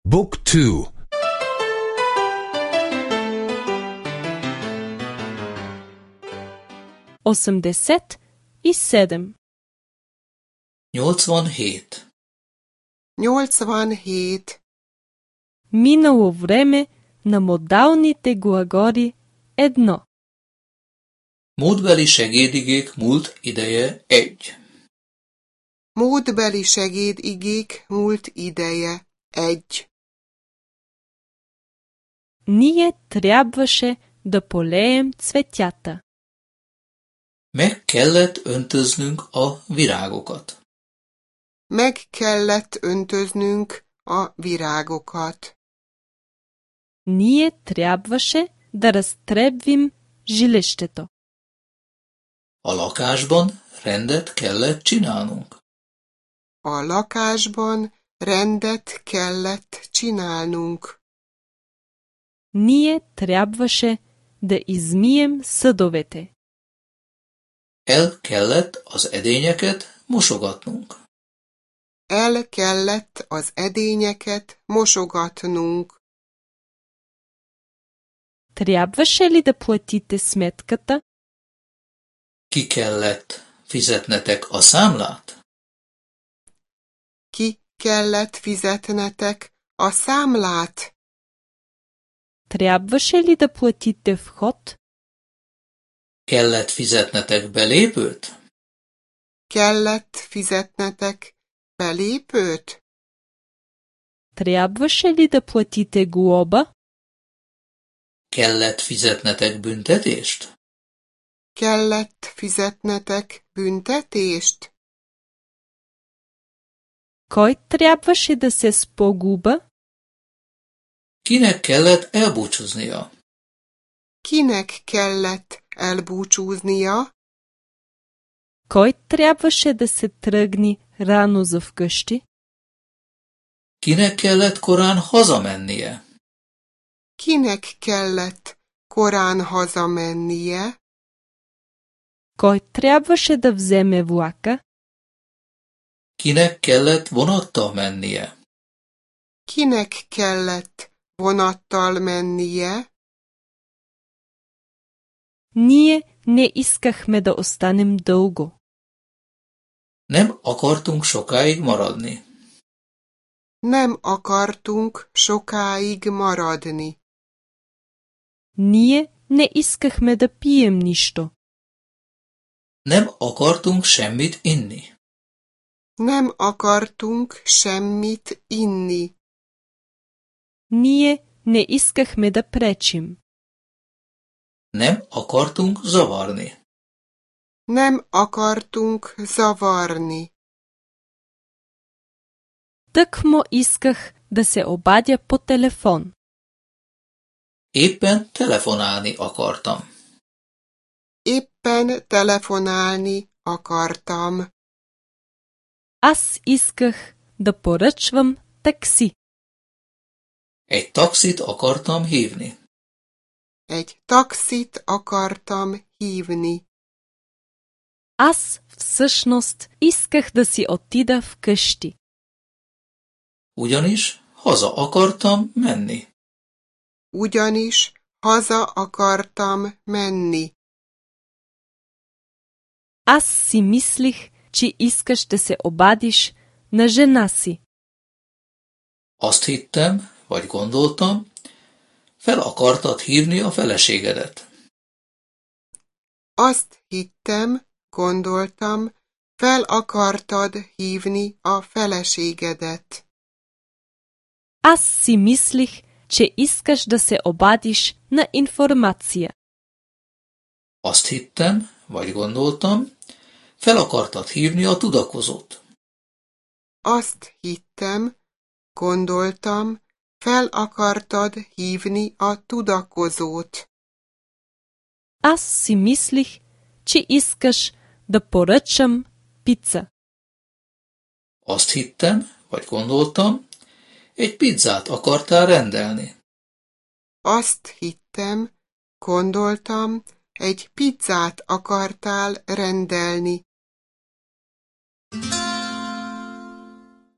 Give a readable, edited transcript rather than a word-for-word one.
Book 2. 87. 87. 87. Минало време на модалните глаголи 1. Múltbeli segédigék múlt ideje 1. Múltbeli segédigék múlt ideje 1. Ние трябваше да полеем цветята. Meg kellett öntöznünk a virágokat. Meg kellett öntöznünk a virágokat. Ние трябваше да разтребвим жилището. A lakásban rendet kellett csinálnunk. A lakásban rendet kellett csinálnunk. Ние трябваше да измием съдовете. El kellett az edényeket mosogatnunk. El kellett az edényeket mosogatnunk. Трябваше ли да платите сметката? Ki kellett fizetnetek a számlát? Ki kellett fizetnetek a számlát? Трябваше ли да платите вход? Kellett fizetnetek belépőt? Kellett fizetnetek belépőt? Трябваше ли да платите глоба? Kellett fizetnetek büntetést? Kellett fizetnetek büntetést? Кой трябваше да се спогуба? Kinek kellett elbúcsúznia? Kinek kellett elbúcsúznia? Кой трябваше да се тръгне рано за вкъщи? Kinek kellett korán hazamennie? Kinek kellett korán hazamennie? Кой трябваше да вземе влака? Kinek kellett vonattal mennie? Kinek kellett vonattal mennie? Ние не искахме да останем дълго. Nem akartunk sokáig maradni. Nem akartunk sokáig maradni. Ние не искахме да пием нищо. Nem akartunk semmit inni. Nem akartunk semmit inni. Ние не искахме да пречим. Nem akartunk zavarni. Nem akartunk zavarni. Тъкмо исках да се обадя по телефон. Éppen telefonálni akartam. Éppen telefonálni akartam. Аз исках да поръчвам такси. Egy taxit akartam hívni. Egy taxit akartam hívni. Аз всъщност исках да си отида вкъщи. Ugyanis haza akartam menni. Ugyanis haza akartam menni. Аз си мислих, че искаш да се обадиш на жена си. Azt hittem, vagy gondoltam, fel akartad hívni a feleségedet. Azt hittem, gondoltam, fel akartad hívni a feleségedet. Аз си мислих, че искаш да се обадиш на информация. Azt hittem, vagy gondoltam, fel akartad hívni a tudakozót. Azt hittem, gondoltam, fel akartad hívni a tudakozót. Аз си мислих, че искаш да поръчам пица. Azt hittem, vagy gondoltam, egy pizzát akartál rendelni. Azt hittem, gondoltam, egy pizzát akartál rendelni.